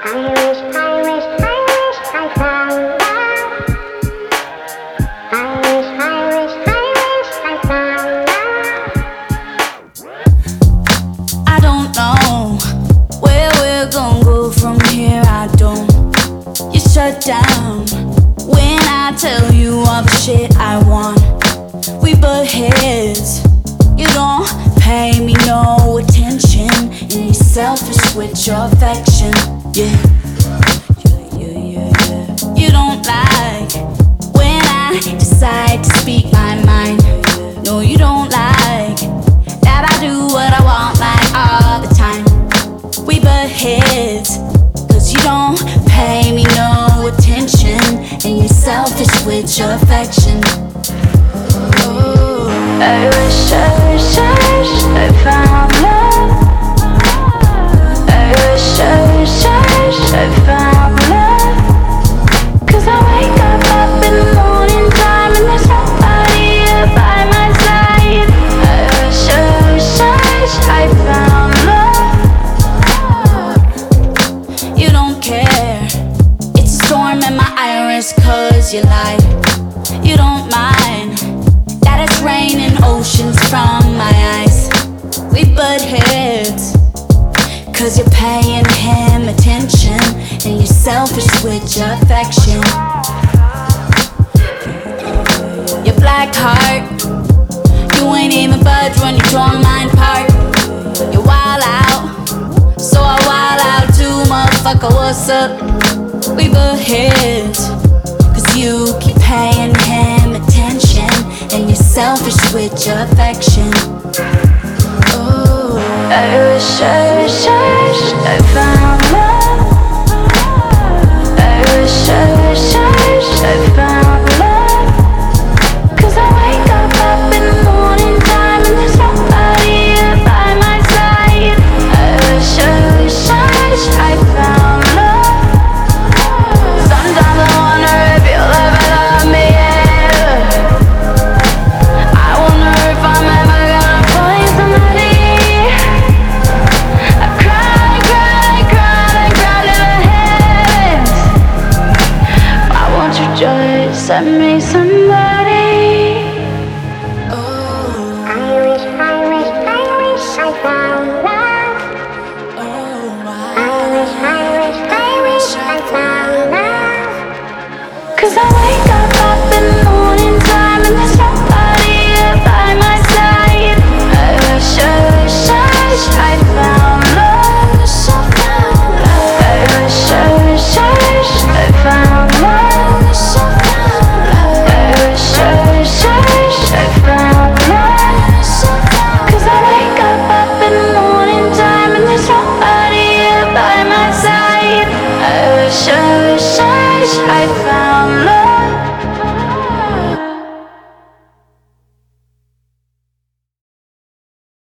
I don't know where we're gonna go from here. I don't. You shut down when I tell you all the shit I want. We butt heads. You don't pay me no attention, and you're selfish with your affection. Yeah. You don't like when I decide to speak my mind. No, you don't like that I do what I want like all the time. We butt heads, cause you don't pay me no attention, and you're selfish with your affection. Oh, I wish I found love. I wish I found love. Cause I wake up in the morning time and there's nobody here by my side. I wish I found love. You don't care. It's a storm in my iris cause you lied. You don't mind that it's raining oceans from my eyes. We butt heads cause you're paying him attention, and you're selfish with your affection. Your black heart, you ain't even budge when you tore mine apart. You wild out, so I wild out too, motherfucker, what's up? We butt heads cause you keep paying him attention, and you're selfish with your affection. Oh, I wish I found love. I wish I found love. Cause I wake up in the morning time and there's nobody here by my side. I wish I found love. Sometimes I wonder if you'll ever love me ever. I wonder if I'm ever gonna find somebody. I cried to the heavens. Why won't you just send me somebody? Oh, I wish I found love. Oh, I wish I found love. Cause I wake up